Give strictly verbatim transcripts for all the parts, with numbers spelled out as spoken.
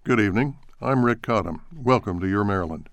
Good evening. I'm Rick Cottam. Welcome to Your Maryland.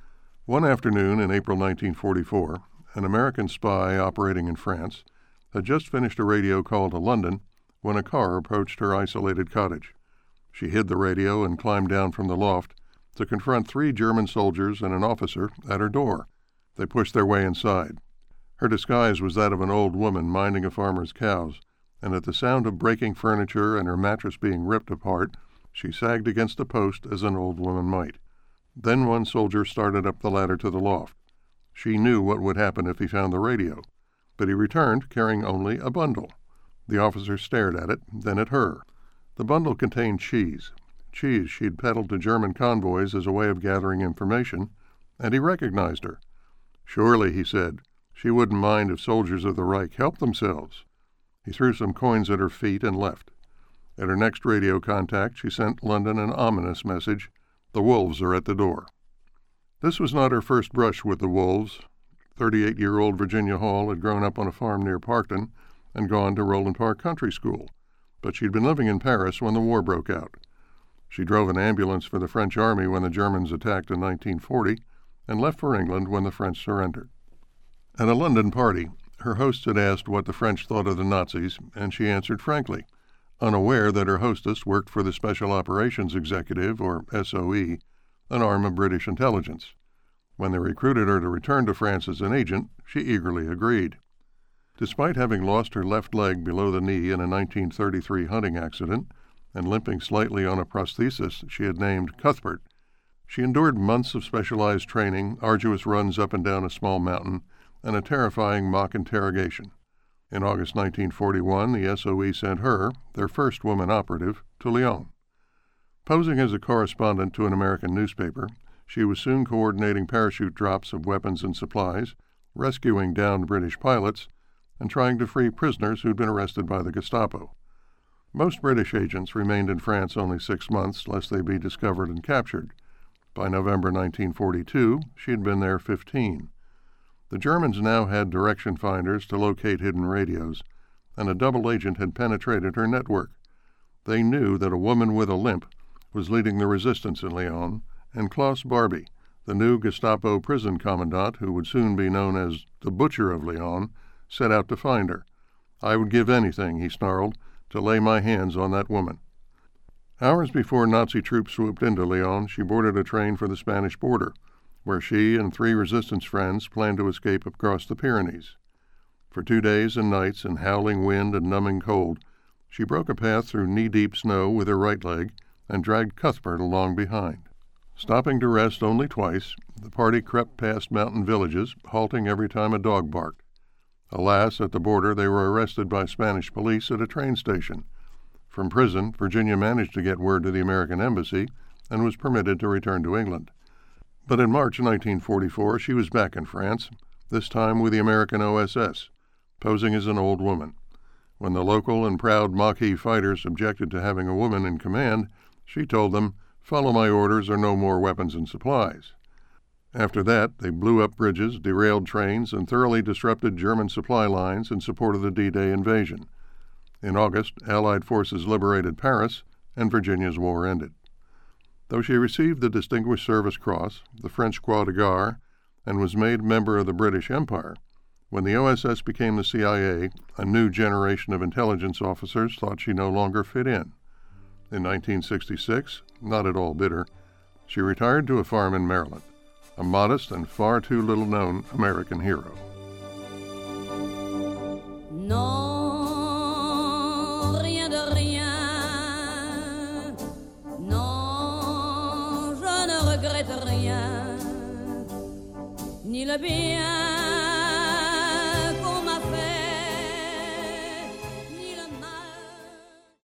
One afternoon in April nineteen forty-four, an American spy operating in France had just finished a radio call to London when a car approached her isolated cottage. She hid the radio and climbed down from the loft to confront three German soldiers and an officer at her door. They pushed their way inside. Her disguise was that of an old woman minding a farmer's cows, and at the sound of breaking furniture and her mattress being ripped apart, she sagged against a post as an old woman might. Then one soldier started up the ladder to the loft. She knew what would happen if he found the radio, but he returned carrying only a bundle. The officer stared at it, then at her. The bundle contained cheese, cheese she'd peddled to German convoys as a way of gathering information, and he recognized her. Surely, he said, she wouldn't mind if soldiers of the Reich helped themselves. He threw some coins at her feet and left. At her next radio contact, she sent London an ominous message: "The wolves are at the door." This was not her first brush with the wolves. thirty-eight-year-old Virginia Hall had grown up on a farm near Parkton and gone to Roland Park Country School, but she'd been living in Paris when the war broke out. She drove an ambulance for the French army when the Germans attacked in nineteen forty and left for England when the French surrendered. At a London party, her hosts had asked what the French thought of the Nazis, and she answered frankly, unaware that her hostess worked for the Special Operations Executive, or S O E, an arm of British intelligence. When they recruited her to return to France as an agent, she eagerly agreed. Despite having lost her left leg below the knee in a nineteen thirty-three hunting accident and limping slightly on a prosthesis she had named Cuthbert, she endured months of specialized training, arduous runs up and down a small mountain, and a terrifying mock interrogation. In August nineteen forty-one, the S O E sent her, their first woman operative, to Lyon. Posing as a correspondent to an American newspaper, she was soon coordinating parachute drops of weapons and supplies, rescuing downed British pilots, and trying to free prisoners who'd been arrested by the Gestapo. Most British agents remained in France only six months, lest they be discovered and captured. By November nineteen forty-two, she had been there fifteen. The Germans now had direction finders to locate hidden radios, and a double agent had penetrated her network. They knew that a woman with a limp was leading the resistance in Lyon, and Klaus Barbie, the new Gestapo prison commandant who would soon be known as the Butcher of Lyon, set out to find her. "I would give anything," he snarled, "to lay my hands on that woman." Hours before Nazi troops swooped into Lyon, she boarded a train for the Spanish border, where she and three resistance friends planned to escape across the Pyrenees. For two days and nights in howling wind and numbing cold, she broke a path through knee-deep snow with her right leg and dragged Cuthbert along behind. Stopping to rest only twice, the party crept past mountain villages, halting every time a dog barked. Alas, at the border they were arrested by Spanish police at a train station. From prison, Virginia managed to get word to the American embassy and was permitted to return to England. But in March nineteen forty-four, she was back in France, this time with the American O S S, posing as an old woman. When the local and proud Maquis fighters objected to having a woman in command, she told them, "Follow my orders or no more weapons and supplies." After that, they blew up bridges, derailed trains, and thoroughly disrupted German supply lines in support of the D-Day invasion. In August, Allied forces liberated Paris, and Virginia's war ended. Though she received the Distinguished Service Cross, the French Croix de Guerre, and was made member of the British Empire, when the O S S became the C I A, a new generation of intelligence officers thought she no longer fit in. In nineteen sixty-six, not at all bitter, she retired to a farm in Maryland, a modest and far too little-known American hero. Non, rien de rien. Non, je ne regrette rien. Ni le bien